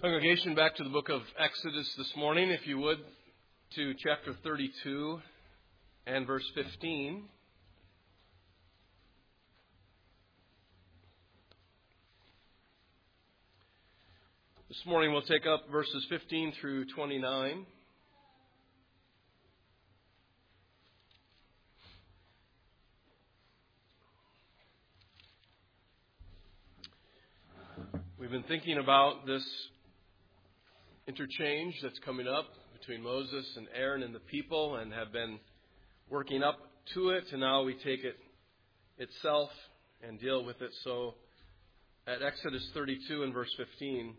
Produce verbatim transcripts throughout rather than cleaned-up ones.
Congregation, back to the book of Exodus this morning, if you would, to chapter thirty-two and verse fifteen. This morning we'll take up verses fifteen through twenty-nine. We've been thinking about this interchange that's coming up between Moses and Aaron and the people, and have been working up to it, and now we take it itself and deal with it. So at Exodus thirty-two and verse fifteen,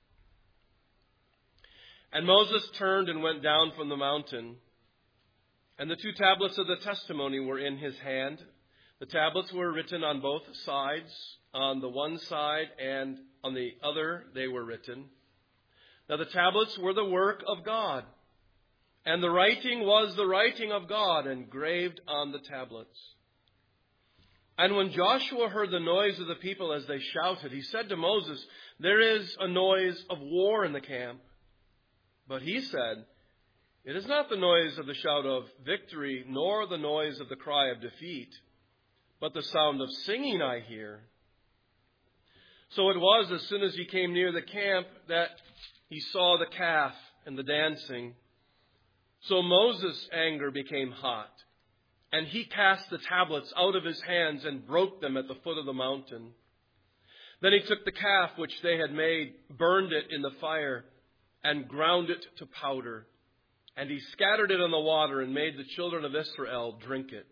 "And Moses turned and went down from the mountain, and the two tablets of the testimony were in his hand. The tablets were written on both sides, on the one side and on the other they were written. Now the tablets were the work of God, and the writing was the writing of God engraved on the tablets. And when Joshua heard the noise of the people as they shouted, he said to Moses, 'There is a noise of war in the camp.' But he said, 'It is not the noise of the shout of victory, nor the noise of the cry of defeat, but the sound of singing I hear.' So it was, as soon as he came near the camp, that he saw the calf and the dancing. So Moses' anger became hot, and he cast the tablets out of his hands and broke them at the foot of the mountain. Then he took the calf which they had made, burned it in the fire, and ground it to powder. And he scattered it on the water and made the children of Israel drink it.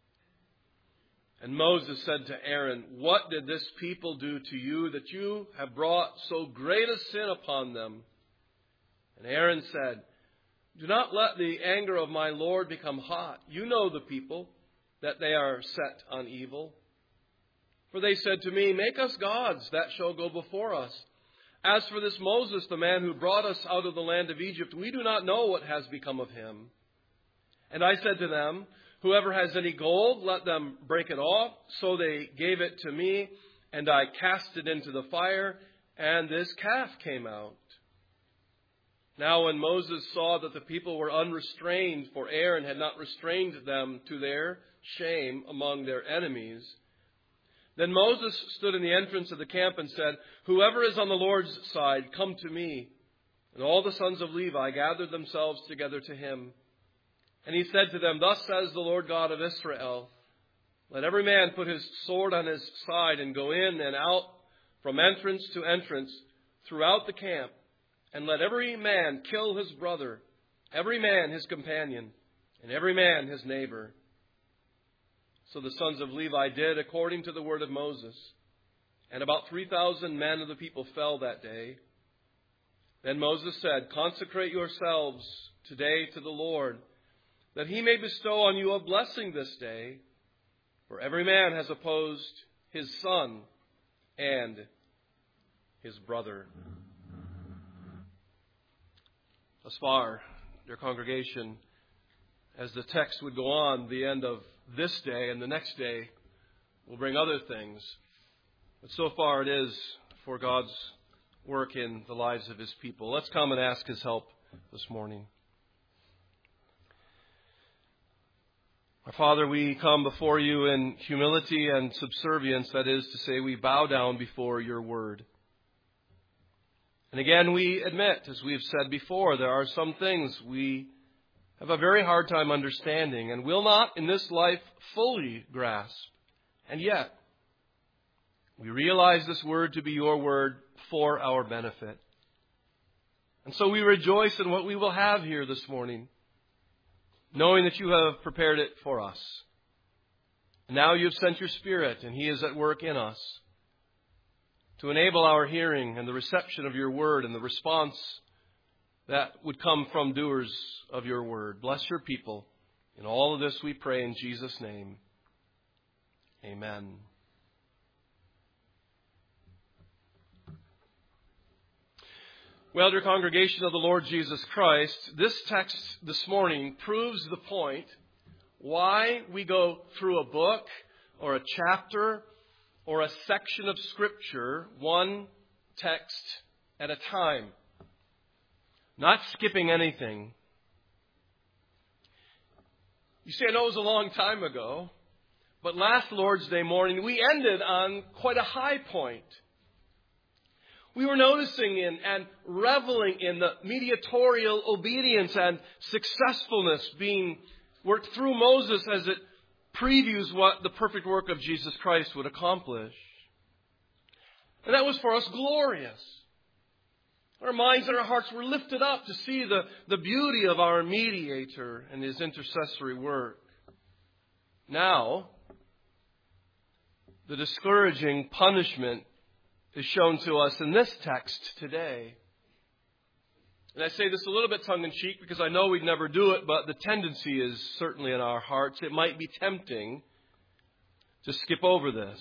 And Moses said to Aaron, 'What did this people do to you that you have brought so great a sin upon them?' And Aaron said, 'Do not let the anger of my Lord become hot. You know the people, that they are set on evil. For they said to me, Make us gods that shall go before us. As for this Moses, the man who brought us out of the land of Egypt, we do not know what has become of him.' And I said to them, Whoever has any gold, let them break it off. So they gave it to me, and I cast it into the fire, and this calf came out. Now when Moses saw that the people were unrestrained, for Aaron had not restrained them to their shame among their enemies, then Moses stood in the entrance of the camp and said, 'Whoever is on the Lord's side, come to me.' And all the sons of Levi gathered themselves together to him. And he said to them, 'Thus says the Lord God of Israel, Let every man put his sword on his side and go in and out from entrance to entrance throughout the camp. And let every man kill his brother, every man his companion, and every man his neighbor.' So the sons of Levi did according to the word of Moses. And about three thousand men of the people fell that day. Then Moses said, 'Consecrate yourselves today to the Lord, that he may bestow on you a blessing this day. For every man has opposed his son and his brother.'" Thus far, dear congregation, as the text would go on, the end of this day and the next day will bring other things. But so far it is for God's work in the lives of his people. Let's come and ask his help this morning. Our Father, we come before you in humility and subservience, that is to say, we bow down before your word. And again, we admit, as we've said before, there are some things we have a very hard time understanding and will not in this life fully grasp. And yet, we realize this word to be your word for our benefit. And so we rejoice in what we will have here this morning, knowing that you have prepared it for us. And now you have sent your Spirit, and he is at work in us to enable our hearing and the reception of your word and the response that would come from doers of your word. Bless your people. In all of this we pray in Jesus' name. Amen. Well, dear congregation of the Lord Jesus Christ, this text this morning proves the point why we go through a book or a chapter or a section of Scripture, one text at a time. not skipping anything. You see, I know it was a long time ago, but last Lord's Day morning, we ended on quite a high point. We were noticing in and reveling in the mediatorial obedience and successfulness being worked through Moses as it previews what the perfect work of Jesus Christ would accomplish. And that was for us glorious. Our minds and our hearts were lifted up to see the, the beauty of our mediator and his intercessory work. Now, the discouraging punishment is shown to us in this text today. And I say this a little bit tongue-in-cheek because I know we'd never do it, but the tendency is certainly in our hearts. It might be tempting to skip over this.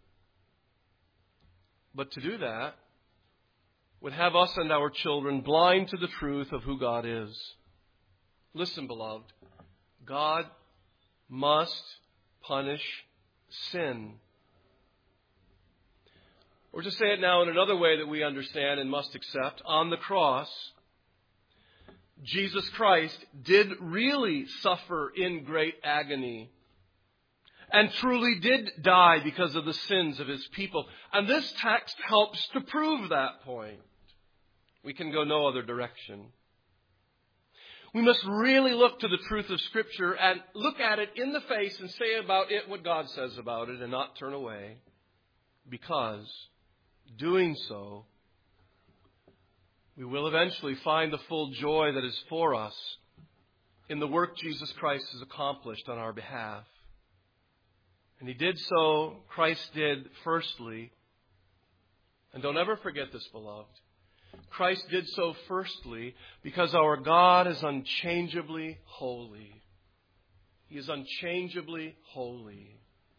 But to do that would have us and our children blind to the truth of who God is. Listen, beloved, God must punish sin. Or to say it now in another way that we understand and must accept, on the cross, Jesus Christ did really suffer in great agony and truly did die because of the sins of his people. And this text helps to prove that point. We can go no other direction. We must really look to the truth of Scripture and look at it in the face and say about it what God says about it and not turn away. Because doing so, we will eventually find the full joy that is for us in the work Jesus Christ has accomplished on our behalf. And he did so, Christ did firstly, and don't ever forget this, beloved, Christ did so firstly because our God is unchangeably holy. He is unchangeably holy.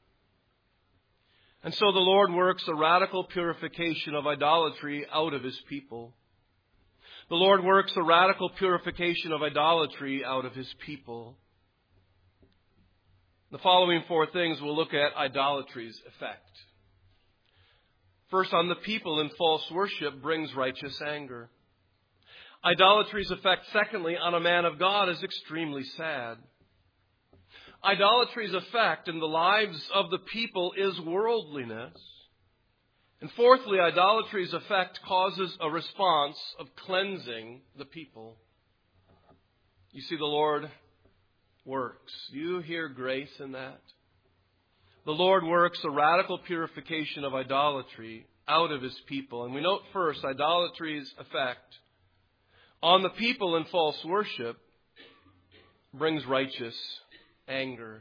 And so the Lord works a radical purification of idolatry out of his people. The Lord works a radical purification of idolatry out of his people. The following four things we'll look at idolatry's effect. First, on the people in false worship brings righteous anger. Idolatry's effect, secondly, on a man of God is extremely sad. Idolatry's effect in the lives of the people is worldliness. And fourthly, idolatry's effect causes a response of cleansing the people. You see, the Lord works. Do you hear grace in that? The Lord works a radical purification of idolatry out of his people. And we note first, idolatry's effect on the people in false worship brings righteous anger.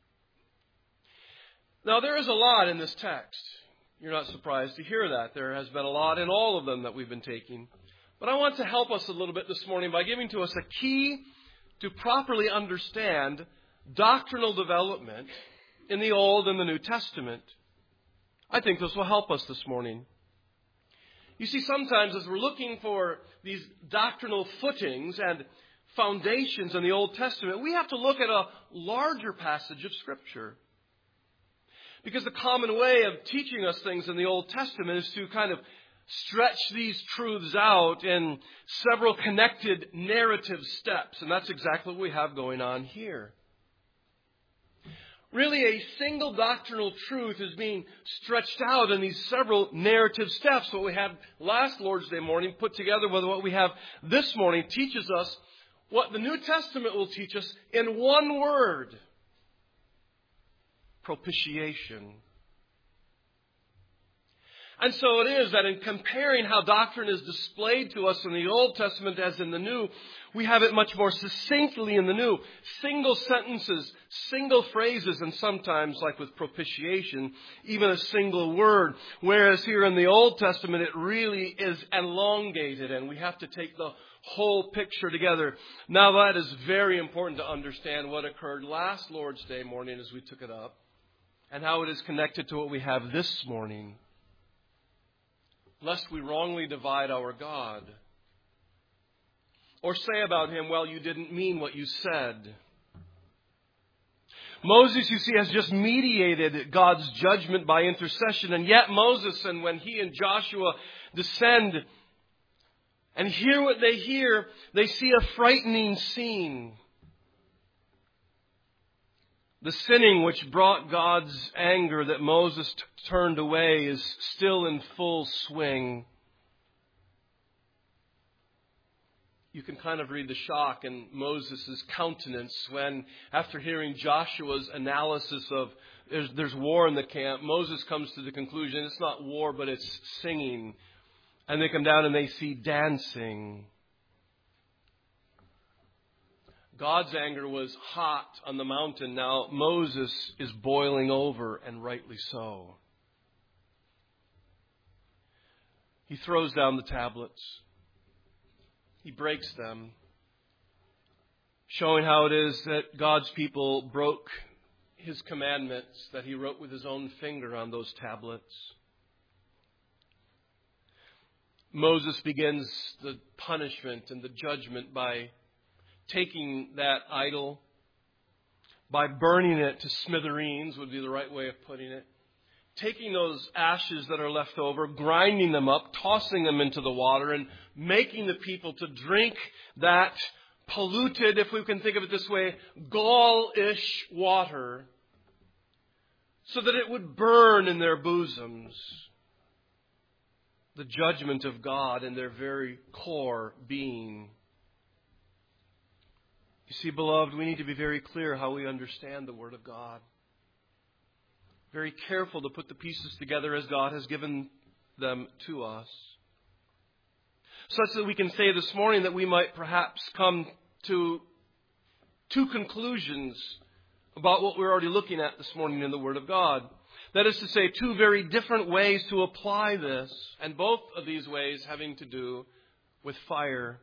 Now, there is a lot in this text. You're not surprised to hear that. There has been a lot in all of them that we've been taking. But I want to help us a little bit this morning by giving to us a key to properly understand doctrinal development in the Old and the New Testament. I think this will help us this morning. You see, sometimes as we're looking for these doctrinal footings and foundations in the Old Testament, we have to look at a larger passage of Scripture. Because the common way of teaching us things in the Old Testament is to kind of stretch these truths out in several connected narrative steps. And that's exactly what we have going on here. Really, a single doctrinal truth is being stretched out in these several narrative steps. What we had last Lord's Day morning put together with what we have this morning teaches us what the New Testament will teach us in one word: propitiation. And so it is that in comparing how doctrine is displayed to us in the Old Testament as in the New, we have it much more succinctly in the New. Single sentences, single phrases, and sometimes, like with propitiation, even a single word. Whereas here in the Old Testament, it really is elongated, and we have to take the whole picture together. Now, that is very important to understand what occurred last Lord's Day morning as we took it up, and how it is connected to what we have this morning. Lest we wrongly divide our God, or say about him, well, you didn't mean what you said. Moses, you see, has just mediated God's judgment by intercession, and yet Moses, and when he and Joshua descend and hear what they hear, they see a frightening scene. The sinning which brought God's anger that Moses t- turned away is still in full swing. You can kind of read the shock in Moses' countenance when, after hearing Joshua's analysis of there's, there's war in the camp, Moses comes to the conclusion it's not war, but it's singing. And they come down and they see dancing. God's anger was hot on the mountain. Now Moses is boiling over, and rightly so. He throws down the tablets. He breaks them, showing how it is that God's people broke His commandments that He wrote with His own finger on those tablets. Moses begins the punishment and the judgment by taking that idol, by burning it to smithereens would be the right way of putting it. Taking those ashes that are left over, grinding them up, tossing them into the water, and making the people to drink that polluted, if we can think of it this way, gall-ish water, so that it would burn in their bosoms. The judgment of God in their very core being. You see, beloved, we need to be very clear how we understand the Word of God. Very careful to put the pieces together as God has given them to us. Such that we can say this morning that we might perhaps come to two conclusions about what we're already looking at this morning in the Word of God. That is to say, two very different ways to apply this, and both of these ways having to do with fire.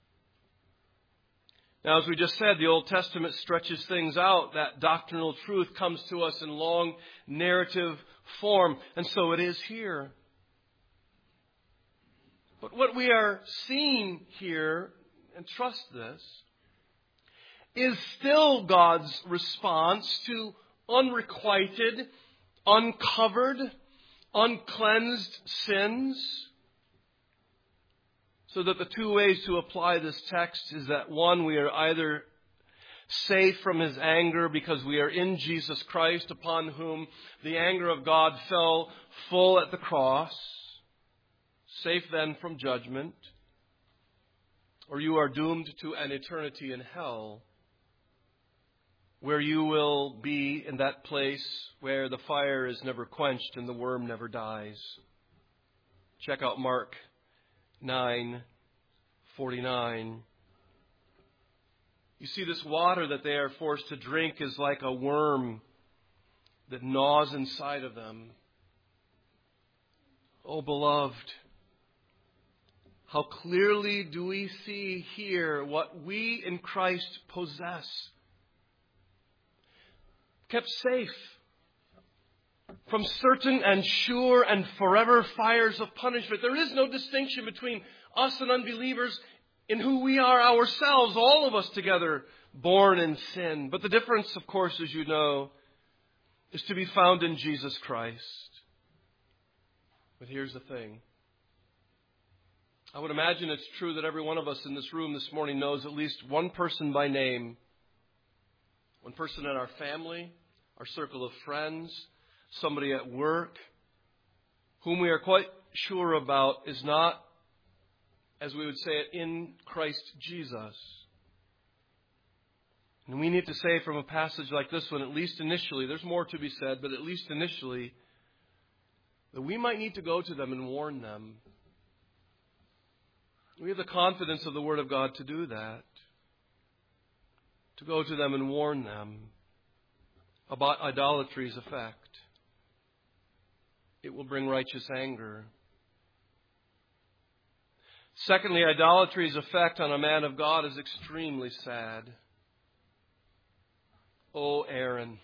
Now, as we just said, the Old Testament stretches things out. That doctrinal truth comes to us in long narrative form, and so it is here. But what we are seeing here, and trust this, is still God's response to unrequited, uncovered, uncleansed sins. So that the two ways to apply this text is that, one, we are either safe from His anger because we are in Jesus Christ, upon whom the anger of God fell full at the cross, safe then from judgment, or you are doomed to an eternity in hell, where you will be in that place where the fire is never quenched and the worm never dies. Check out Mark nine forty-nine. You see, this water that they are forced to drink is like a worm that gnaws inside of them. Oh, beloved, how clearly do we see here what we in Christ possess? Kept safe from certain and sure and forever fires of punishment. There is no distinction between us and unbelievers in who we are ourselves, all of us together, born in sin. But the difference, of course, as you know, is to be found in Jesus Christ. But here's the thing. I would imagine it's true that every one of us in this room this morning knows at least one person by name, one person in our family, our circle of friends, somebody at work, whom we are quite sure about is not, as we would say it, in Christ Jesus. And we need to say from a passage like this one, at least initially, there's more to be said, but at least initially, that we might need to go to them and warn them. We have the confidence of the Word of God to do that. To go to them and warn them about idolatry's effect. It will bring righteous anger. Secondly, idolatry's effect on a man of God is extremely sad. Oh, Aaron.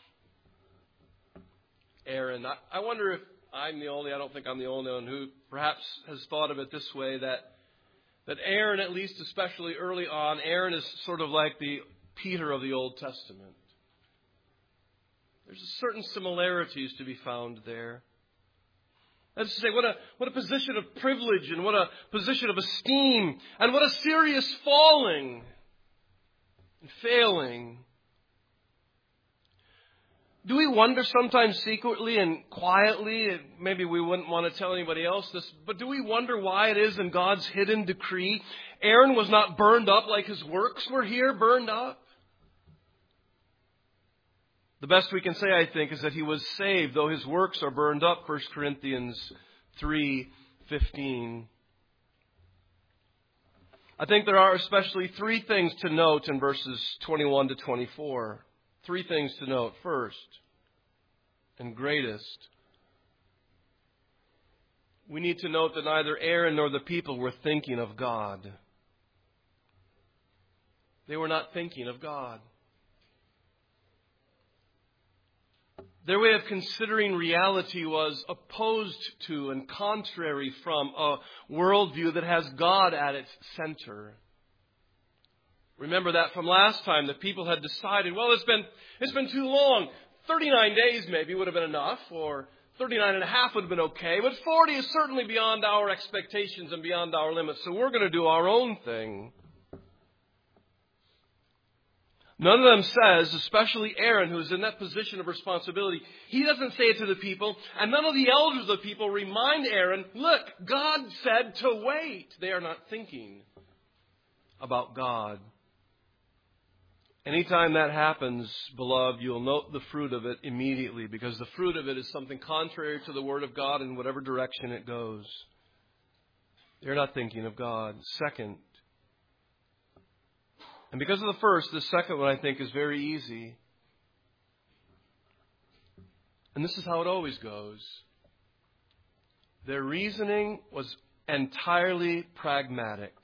Aaron. I, I wonder if I'm the only, I don't think I'm the only one who perhaps has thought of it this way, that, that Aaron, at least especially early on, Aaron is sort of like the Peter of the Old Testament. There's certain similarities to be found there. That is to say, what a, what a position of privilege and what a position of esteem and what a serious falling and failing. Do we wonder sometimes secretly and quietly, maybe we wouldn't want to tell anybody else this, but do we wonder why it is in God's hidden decree Aaron was not burned up like his works were here burned up? The best we can say, I think, is that he was saved, though his works are burned up, First Corinthians three fifteen. I think there are especially three things to note in verses twenty-one to twenty-four. Three things to note. First, and greatest, we need to note that neither Aaron nor the people were thinking of God. They were not thinking of God. Their way of considering reality was opposed to and contrary from a worldview that has God at its center. Remember that from last time, the people had decided, well, it's been it's been too long. thirty-nine days maybe would have been enough, or thirty-nine and a half would have been okay, but forty is certainly beyond our expectations and beyond our limits, so we're going to do our own thing. None of them says, especially Aaron, who is in that position of responsibility, he doesn't say it to the people, and none of the elders of the people remind Aaron, look, God said to wait. They are not thinking about God. Anytime that happens, beloved, you'll note the fruit of it immediately, because the fruit of it is something contrary to the Word of God in whatever direction it goes. They're not thinking of God. Second, and because of the first, the second one I think is very easy. And this is how it always goes. Their reasoning was entirely pragmatic.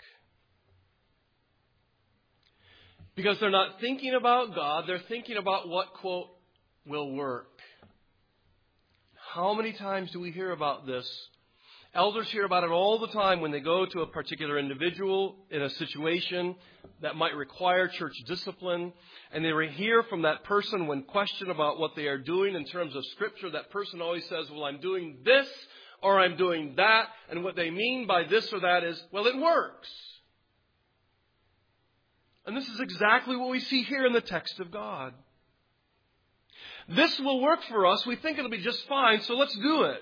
Because they're not thinking about God, they're thinking about what, quote, will work. How many times do we hear about this? Elders hear about it all the time when they go to a particular individual in a situation that might require church discipline. And they hear from that person when questioned about what they are doing in terms of Scripture. That person always says, well, I'm doing this or I'm doing that. And what they mean by this or that is, well, it works. And this is exactly what we see here in the text of God. This will work for us. We think it'll be just fine, so let's do it.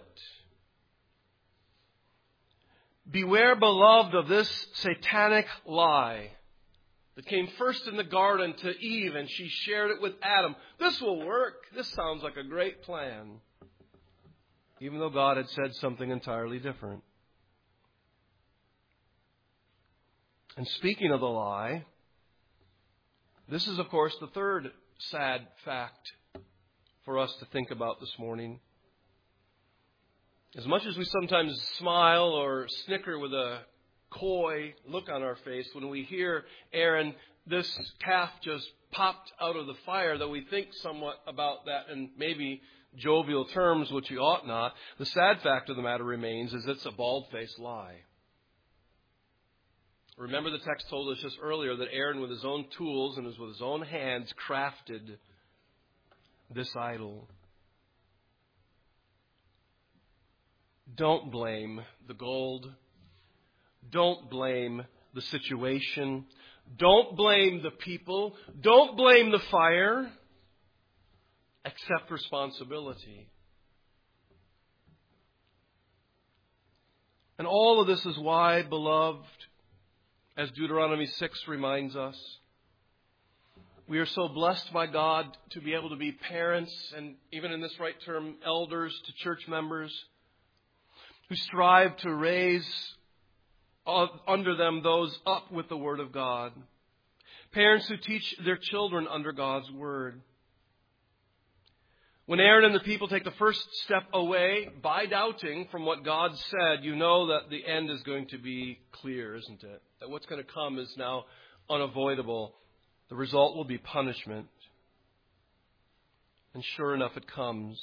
Beware, beloved, of this satanic lie that came first in the garden to Eve, and she shared it with Adam. This will work. This sounds like a great plan. Even though God had said something entirely different. And speaking of the lie, this is, of course, the third sad fact for us to think about this morning. As much as we sometimes smile or snicker with a coy look on our face when we hear Aaron, this calf just popped out of the fire, though we think somewhat about that in maybe jovial terms, which we ought not, the sad fact of the matter remains is it's a bald-faced lie. Remember, the text told us just earlier that Aaron, with his own tools and with his own hands, crafted this idol. Don't blame the gold. Don't blame the situation. Don't blame the people. Don't blame the fire. Accept responsibility. And all of this is why, beloved, as Deuteronomy six reminds us, we are so blessed by God to be able to be parents, and even in this right term, elders to church members, who strive to raise under them those up with the Word of God. Parents who teach their children under God's Word. When Aaron and the people take the first step away by doubting from what God said, you know that the end is going to be clear, isn't it? That what's going to come is now unavoidable. The result will be punishment. And sure enough, it comes.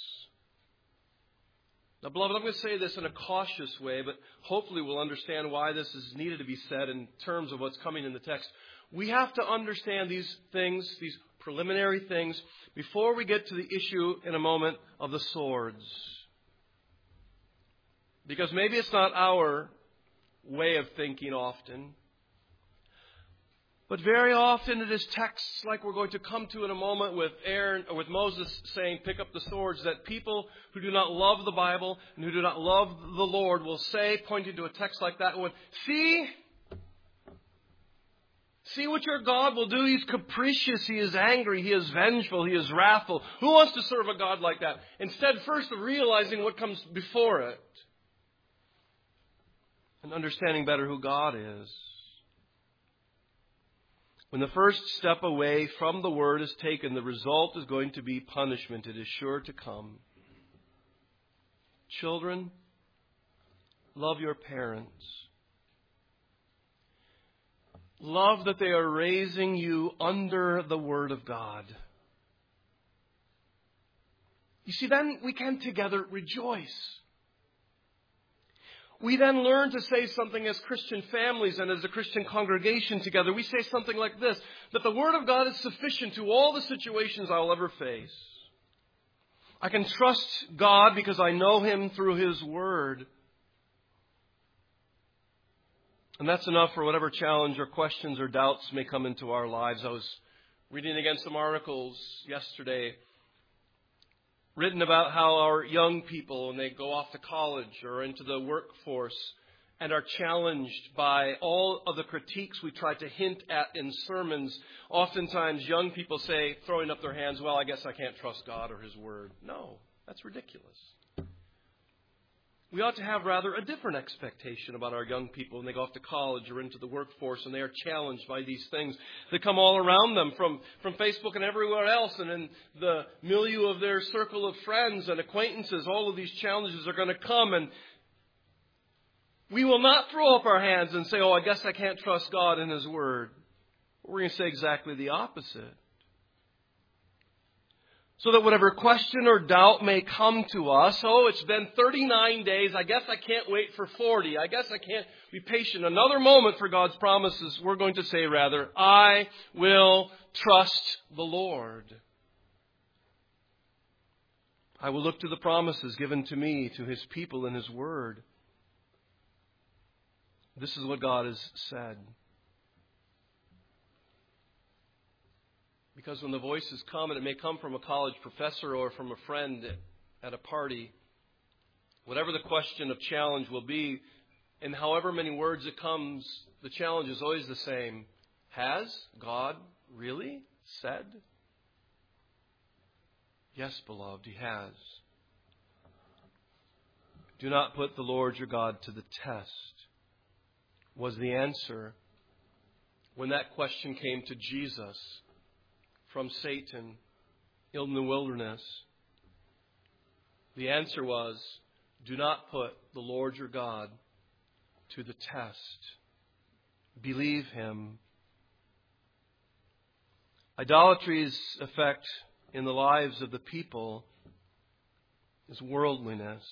Now, beloved, I'm going to say this in a cautious way, but hopefully we'll understand why this is needed to be said in terms of what's coming in the text. We have to understand these things, these preliminary things, before we get to the issue in a moment of the swords. Because maybe it's not our way of thinking often. But very often it is texts like we're going to come to in a moment with Aaron or with Moses saying, pick up the swords, that people who do not love the Bible and who do not love the Lord will say, pointing to a text like that one, see, see what your God will do. He's capricious, he is angry, he is vengeful, he is wrathful. Who wants to serve a God like that? Instead, first of realizing what comes before it and understanding better who God is. When the first step away from the Word is taken, the result is going to be punishment. It is sure to come. Children, love your parents. Love that they are raising you under the Word of God. You see, then we can together rejoice. We then learn to say something as Christian families and as a Christian congregation together. We say something like this, that the Word of God is sufficient to all the situations I will ever face. I can trust God because I know Him through His Word. And that's enough for whatever challenge or questions or doubts may come into our lives. I was reading again some articles yesterday written about how our young people, when they go off to college or into the workforce and are challenged by all of the critiques we try to hint at in sermons, oftentimes young people say, throwing up their hands, well, I guess I can't trust God or His Word. No, that's ridiculous. We ought to have rather a different expectation about our young people when they go off to college or into the workforce and they are challenged by these things that come all around them from, from Facebook and everywhere else and in the milieu of their circle of friends and acquaintances. All of these challenges are going to come, and we will not throw up our hands and say, oh, I guess I can't trust God and His Word. We're going to say exactly the opposite. So that whatever question or doubt may come to us, oh, it's been thirty-nine days, I guess I can't wait for forty. I guess I can't be patient another moment for God's promises. We're going to say rather, I will trust the Lord. I will look to the promises given to me, to His people in His Word. This is what God has said. Because when the voices come, and it may come from a college professor or from a friend at a party, whatever the question of challenge will be, in however many words it comes, the challenge is always the same. Has God really said? Yes, beloved, He has. Do not put the Lord your God to the test, was the answer when that question came to Jesus from Satan in the wilderness. The answer was, do not put the Lord your God to the test. Believe Him. Idolatry's effect in the lives of the people is worldliness.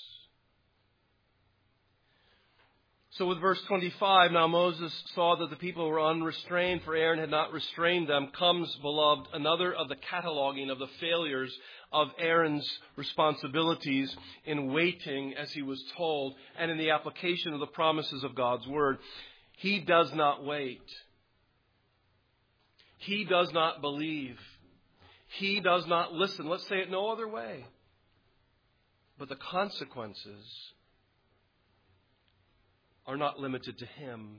So with verse twenty-five, now Moses saw that the people were unrestrained, for Aaron had not restrained them. Comes, beloved, another of the cataloging of the failures of Aaron's responsibilities in waiting as he was told and in the application of the promises of God's Word. He does not wait. He does not believe. He does not listen. Let's say it no other way. But the consequences are not limited to him.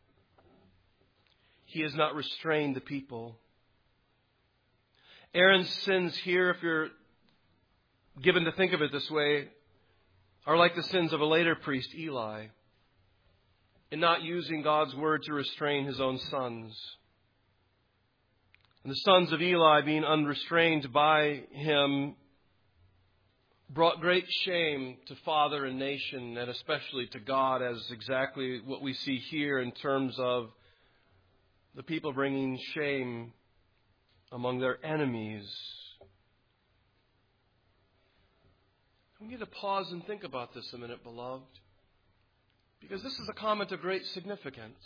He has not restrained the people. Aaron's sins here, if you're given to think of it this way, are like the sins of a later priest, Eli, in not using God's word to restrain his own sons. And the sons of Eli, being unrestrained by him, brought great shame to father and nation, and especially to God, as exactly what we see here in terms of the people bringing shame among their enemies. We need to pause and think about this a minute, beloved, because this is a comment of great significance.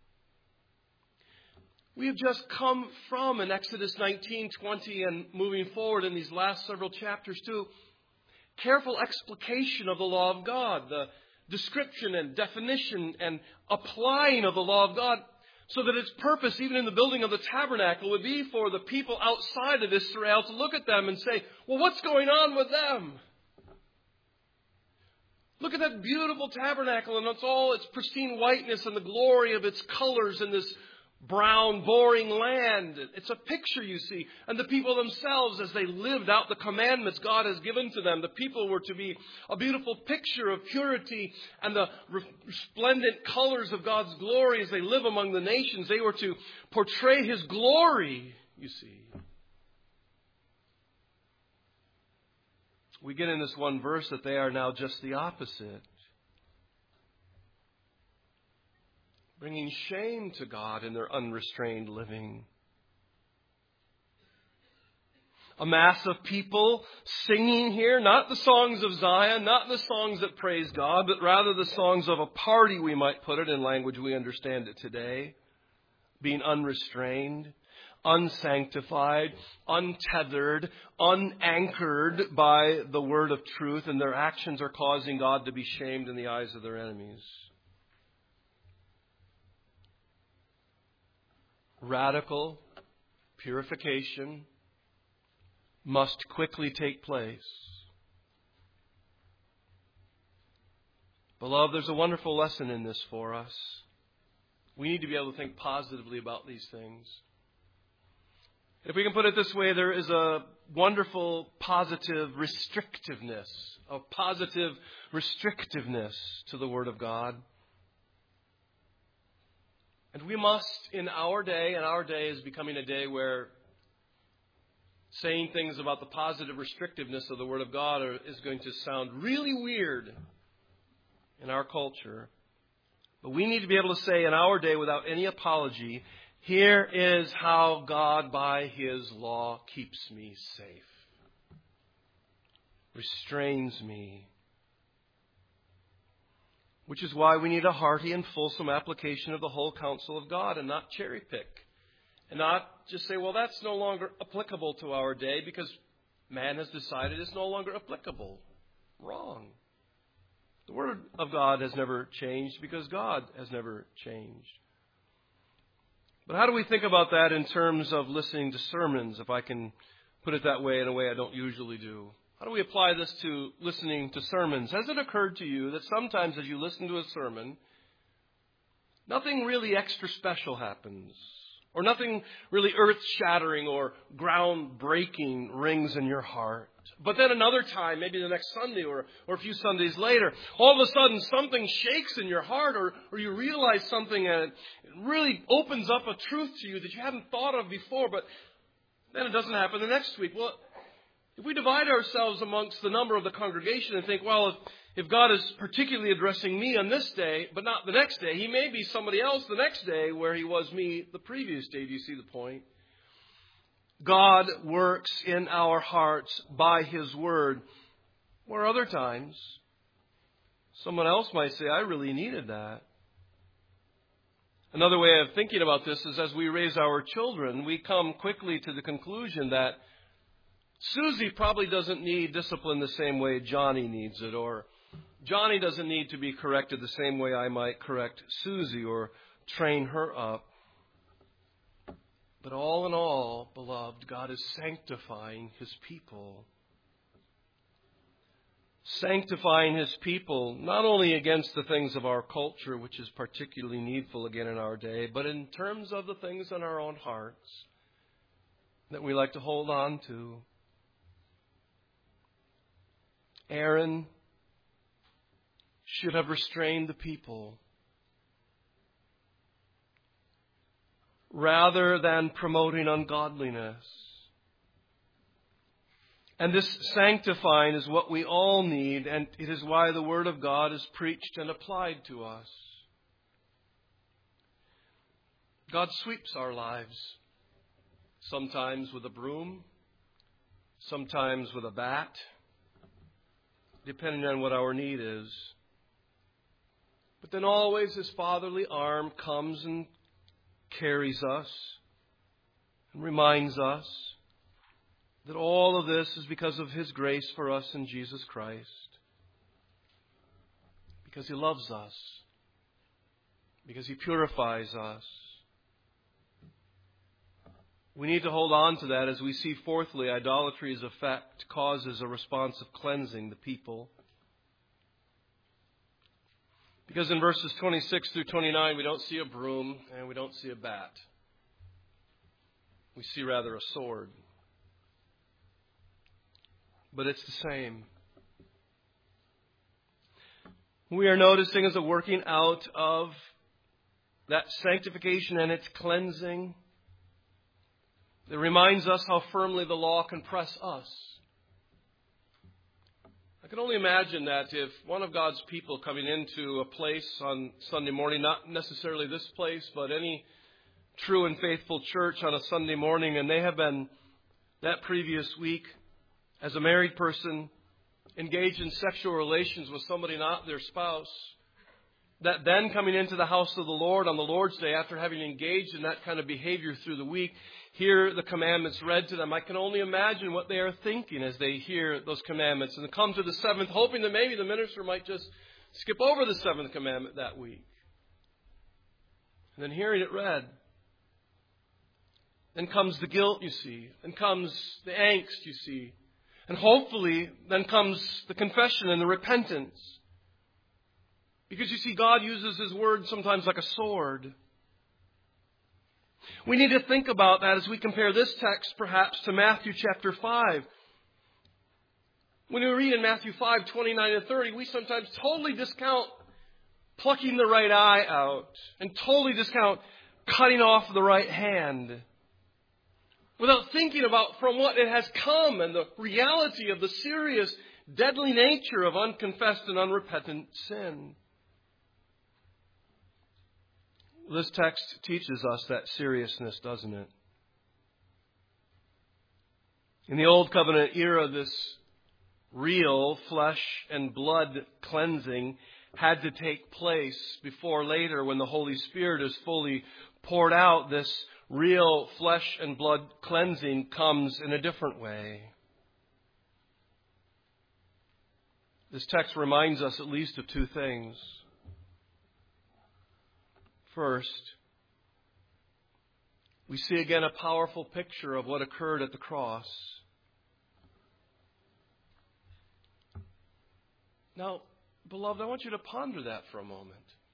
We have just come from, in Exodus nineteen, twenty, and moving forward in these last several chapters too, careful explication of the law of God, the, description and definition and applying of the law of God, so that its purpose, even in the building of the tabernacle, would be for the people outside of Israel to look at them and say, well, what's going on with them? Look at that beautiful tabernacle and it's all its pristine whiteness and the glory of its colors in this brown, boring land. It's a picture, you see. And the people themselves, as they lived out the commandments God has given to them, the people were to be a beautiful picture of purity and the resplendent colors of God's glory as they live among the nations. They were to portray His glory, you see. We get in this one verse that they are now just the opposite. Bringing shame to God in their unrestrained living. A mass of people singing here, not the songs of Zion, not the songs that praise God, but rather the songs of a party, we might put it in language we understand it today. Being unrestrained, unsanctified, untethered, unanchored by the word of truth, and their actions are causing God to be shamed in the eyes of their enemies. Radical purification must quickly take place. Beloved, there's a wonderful lesson in this for us. We need to be able to think positively about these things. If we can put it this way, there is a wonderful positive restrictiveness, a positive restrictiveness to the Word of God. And we must, in our day, and our day is becoming a day where saying things about the positive restrictiveness of the Word of God are, is going to sound really weird in our culture. But we need to be able to say in our day without any apology, here is how God by His law keeps me safe, restrains me. Which is why we need a hearty and fulsome application of the whole counsel of God and not cherry pick. And not just say, well, that's no longer applicable to our day because man has decided it's no longer applicable. Wrong. The Word of God has never changed because God has never changed. But how do we think about that in terms of listening to sermons, if I can put it that way in a way I don't usually do? How do we apply this to listening to sermons? Has it occurred to you that sometimes as you listen to a sermon, nothing really extra special happens, or nothing really earth-shattering or ground-breaking rings in your heart? But then another time, maybe the next Sunday or, or a few Sundays later, all of a sudden something shakes in your heart, or, or you realize something and it really opens up a truth to you that you hadn't thought of before, but then it doesn't happen the next week. Well, if we divide ourselves amongst the number of the congregation and think, well, if, if God is particularly addressing me on this day, but not the next day, He may be somebody else the next day where He was me the previous day. Do you see the point? God works in our hearts by His Word, where other times someone else might say, I really needed that. Another way of thinking about this is as we raise our children, we come quickly to the conclusion that Susie probably doesn't need discipline the same way Johnny needs it, or Johnny doesn't need to be corrected the same way I might correct Susie or train her up. But all in all, beloved, God is sanctifying His people. Sanctifying His people, not only against the things of our culture, which is particularly needful again in our day, but in terms of the things in our own hearts that we like to hold on to. Aaron should have restrained the people rather than promoting ungodliness. And this sanctifying is what we all need, and it is why the Word of God is preached and applied to us. God sweeps our lives, sometimes with a broom, sometimes with a bat, depending on what our need is. But then always His fatherly arm comes and carries us and reminds us that all of this is because of His grace for us in Jesus Christ. because He loves us, because He purifies us. We need to hold on to that as we see, fourthly, idolatry's effect causes a response of cleansing the people. Because in verses twenty-six through twenty-nine, we don't see a broom and we don't see a bat. We see rather a sword. But it's the same. We are noticing as a working out of that sanctification and its cleansing. It reminds us how firmly the law can press us. I can only imagine that if one of God's people coming into a place on Sunday morning, not necessarily this place, but any true and faithful church on a Sunday morning, and they have been that previous week as a married person engaged in sexual relations with somebody not their spouse, that then coming into the house of the Lord on the Lord's Day after having engaged in that kind of behavior through the week, hear the commandments read to them. I can only imagine what they are thinking as they hear those commandments and come to the seventh, hoping that maybe the minister might just skip over the seventh commandment that week. And then hearing it read. Then comes the guilt, you see. Then comes the angst, you see. And hopefully then comes the confession and the repentance. Because you see, God uses His word sometimes like a sword. We need to think about that as we compare this text perhaps to Matthew chapter five. When we read in Matthew five, twenty-nine and thirty, we sometimes totally discount plucking the right eye out and totally discount cutting off the right hand without thinking about from what it has come and the reality of the serious, deadly nature of unconfessed and unrepentant sin. This text teaches us that seriousness, doesn't it? In the Old Covenant era, this real flesh and blood cleansing had to take place before later, when the Holy Spirit is fully poured out, this real flesh and blood cleansing comes in a different way. This text reminds us at least of two things. First, we see again a powerful picture of what occurred at the cross. Now, beloved, I want you to ponder that for a moment.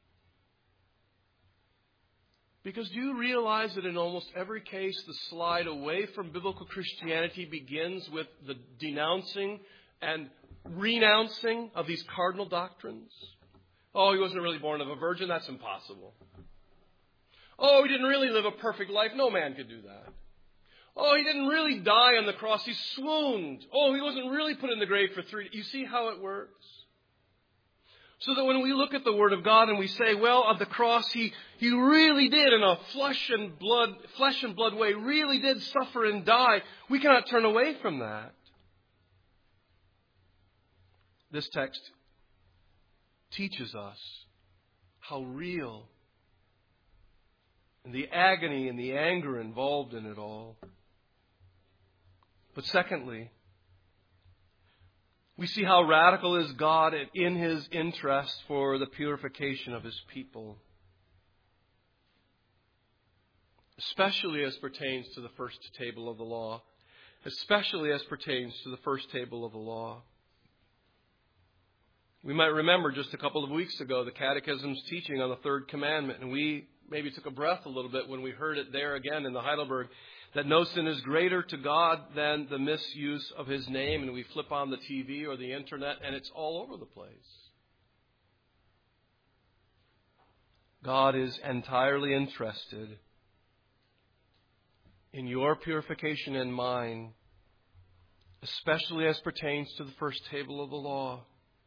Because do you realize that in almost every case, the slide away from biblical Christianity begins with the denouncing and renouncing of these cardinal doctrines? Oh, he wasn't really born of a virgin. That's impossible. Oh, he didn't really live a perfect life. No man could do that. Oh, he didn't really die on the cross. He swooned. Oh, he wasn't really put in the grave for three days. You see how it works? So that when we look at the Word of God and we say, well, of the cross, he, he really did in a flesh and blood, flesh and blood way, really did suffer and die, we cannot turn away from that. This text teaches us how real and the agony and the anger involved in it all. But secondly, we see how radical is God in His interest for the purification of His people. Especially as pertains to the first table of the law. Especially as pertains to the first table of the law. We might remember just a couple of weeks ago the Catechism's teaching on the third commandment, and we maybe took a breath a little bit when we heard it there again in the Heidelberg, that no sin is greater to God than the misuse of His name. And we flip on the T V or the internet and it's all over the place. God is entirely interested in your purification and mine, especially as pertains to the first table of the law.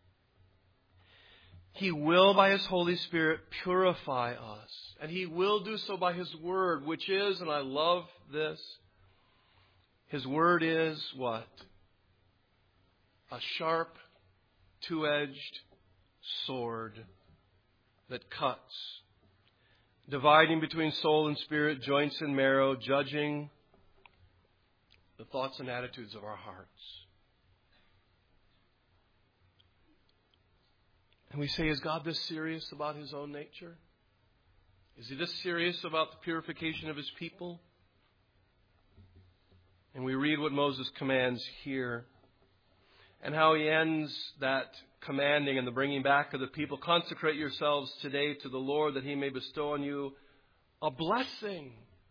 He will, by His Holy Spirit, purify us. And He will do so by His Word, which is, and I love this, His Word is what? A sharp, two-edged sword that cuts, dividing between soul and spirit, joints and marrow, judging the thoughts and attitudes of our hearts. And we say, is God this serious about His own nature? Is He this serious about the purification of His people? And we read what Moses commands here, and how he ends that commanding and the bringing back of the people. Consecrate yourselves today to the Lord, that He may bestow on you a blessing.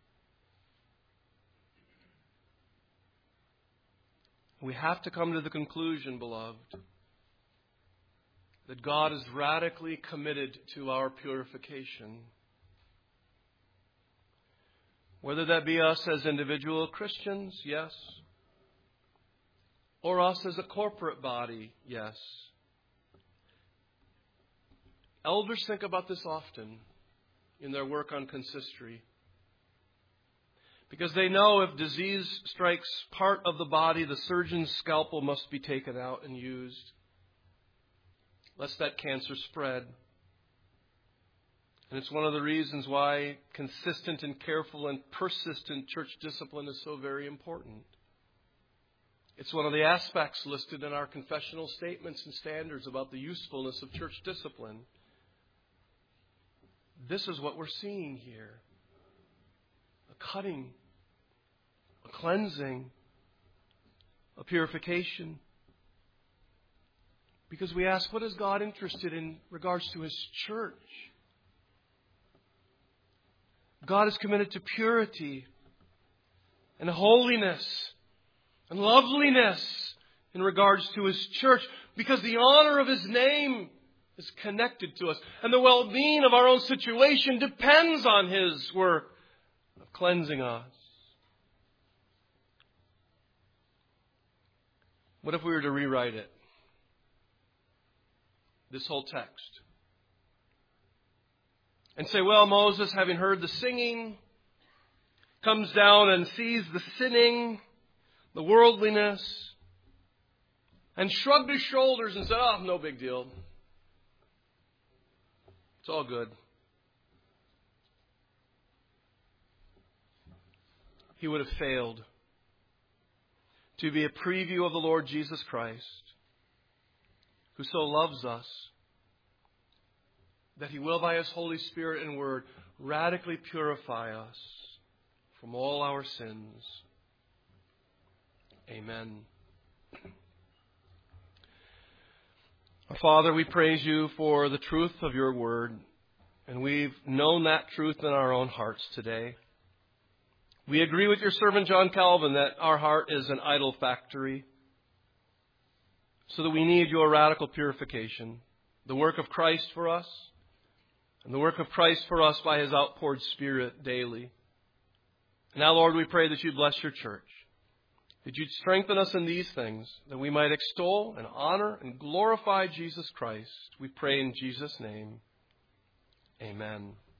We have to come to the conclusion, beloved, that God is radically committed to our purification. Whether that be us as individual Christians, yes. Or us as a corporate body, yes. Elders think about this often in their work on consistory. Because they know if disease strikes part of the body, the surgeon's scalpel must be taken out and used, lest that cancer spread. And it's one of the reasons why consistent and careful and persistent church discipline is so very important. It's one of the aspects listed in our confessional statements and standards about the usefulness of church discipline. This is what we're seeing here. A cutting, a cleansing, a purification. Because we ask, what is God interested in regards to His church? God is committed to purity and holiness and loveliness in regards to His church, because the honor of His name is connected to us, and the well-being of our own situation depends on His work of cleansing us. What if we were to rewrite it? This whole text. And say, well, Moses, having heard the singing, comes down and sees the sinning, the worldliness, and shrugged his shoulders and said, oh, no big deal. It's all good. He would have failed to be a preview of the Lord Jesus Christ, who so loves us, that He will, by His Holy Spirit and Word, radically purify us from all our sins. Amen. Our Father, we praise You for the truth of Your Word, and we've known that truth in our own hearts today. We agree with Your servant John Calvin that our heart is an idol factory, so that we need Your radical purification, the work of Christ for us, and the work of Christ for us by His outpoured Spirit daily. Now, Lord, we pray that You'd bless Your church, that You'd strengthen us in these things, that we might extol and honor and glorify Jesus Christ. We pray in Jesus' name. Amen.